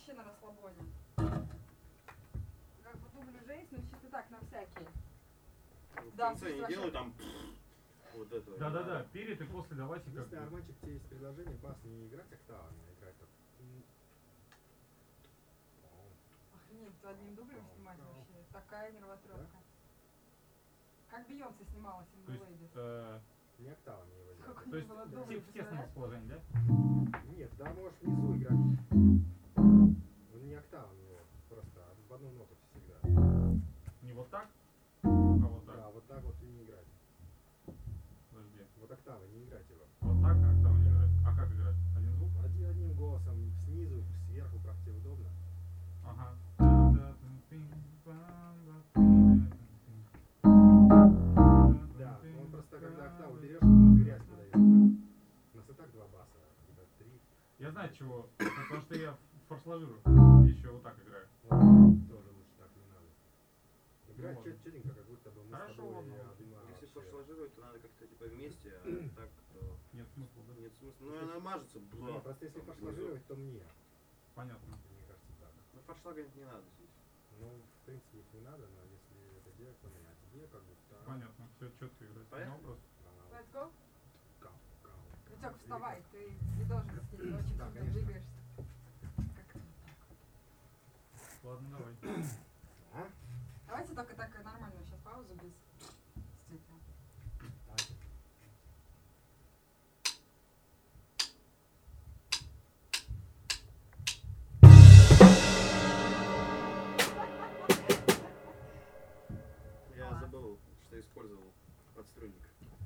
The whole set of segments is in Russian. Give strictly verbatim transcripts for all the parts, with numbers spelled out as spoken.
вообще на расслабоне. Как бы дублю жесть, но чисто так, на всякий. В Да, конце не вообще... делай там вот этого. Да-да-да, перед и после давайте как Если Арманчик, тебе есть предложение, бас не играть октавами, а играть так. Охренеть, то одним дублем снимать вообще. Такая нервотрепка. Как Бейонсе снимала То Single есть, Ladies. э, Не октавами его играть. Сколько у то них есть было в дублей, в тесном представляешь? расположении, да? Нет, да, можешь внизу играть. Он не октавами его, просто в одну ноту всегда. Не вот так, а вот так. Да, вот так вот и не играть. Подожди. Вот октавы, не играть его. Вот так, а октава не играть. А как играть? Один звук? Один, одним голосом, снизу, сверху, как тебе удобно. Ага. Да, он просто когда октаву берешь, грязь подает. У нас и так два баса, это три. Я знаю чего, потому что я форс-ложирую. Еще вот так играю. Вот, тоже лучше так не надо. Играть Ну, четенько, как будто бы мы Хорошо, с тобой ладно. одна Если вообще. форс-ложировать, то надо как-то типа вместе, а так то Нет смысла, да? нет смысла. Ну и она мажется, Не, бла. просто если там, форс-ложировать, то мне. Понятно. Мне кажется так. Ну форшлагать не надо здесь. Ну, в принципе, их не надо, но если это делать, то мне. А тебе как будто... Понятно. Все четко играть. Понятно? No вопрос. а, Let's go. кау, кау. Витек, вставай, ты не должен сидеть, ты очень Да, сильно конечно. двигаешься. Как-то вот так. Ладно, давай. А? Давайте только так нормально сейчас паузу без действительно. Давайте. Я забыл, что использовал подструнник.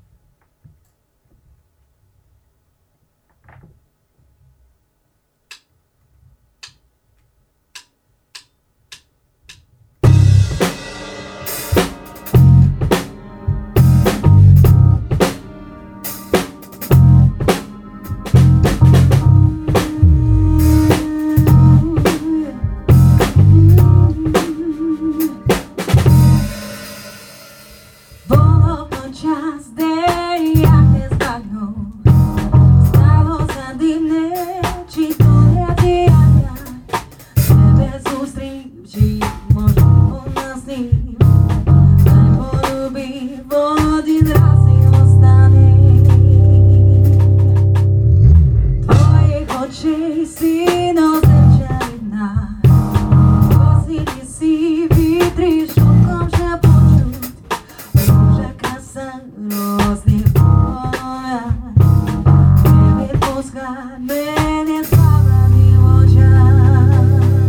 Було час, де я не збагнув, сталося дивне, чи то я діяння, тебе зустрів, чи можливо нас ні, не полюбив один раз і останній. Твоїх очей синьо-зеркальна, досі ліси вітри шумком шепочуть. Дуже краса розліпає, не відпускай мене славами в очах.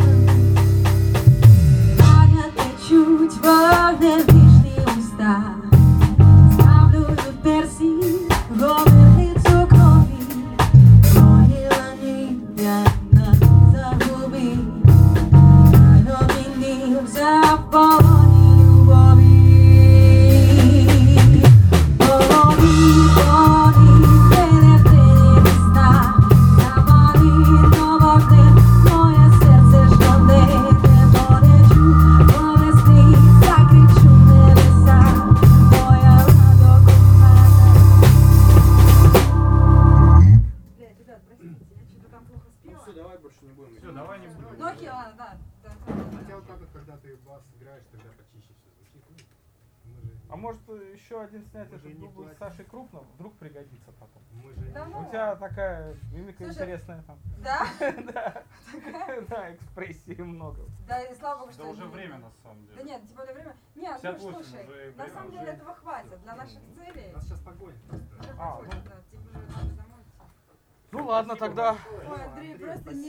Аня течуть вогневічні уста, ставлюють персі, говерницю крові, твої ланів'я на загубі, дай обійми в полоні любові. Блядь, ребят, простите, я что-то там плохо Ну спела. все, давай больше не будем. Все, давай не будем. Ну окей, ладно, да. да, Хотя вот так вот, когда ты бас играешь, тогда почище все звучит. Ну, мы же, А может еще один снять Мы же этот не дубль с платим. Сашей Крупным? Вдруг пригодится потом. мы же Да не... ну. У тебя такая мимика Слушай, интересная там. Да? Да, да, экспрессии много. Да, и слава богу, что... Да уже не- время на самом Да деле. нет, тем более время... Нет, пятьдесят ну восемь слушай, уже на время самом уже. деле этого хватит для наших целей. Нас сейчас погонят просто. Уже А, хватит, да, типа уже надо домой идти. Ну ладно Спасибо тогда. большое. Ой, Андрей, просто не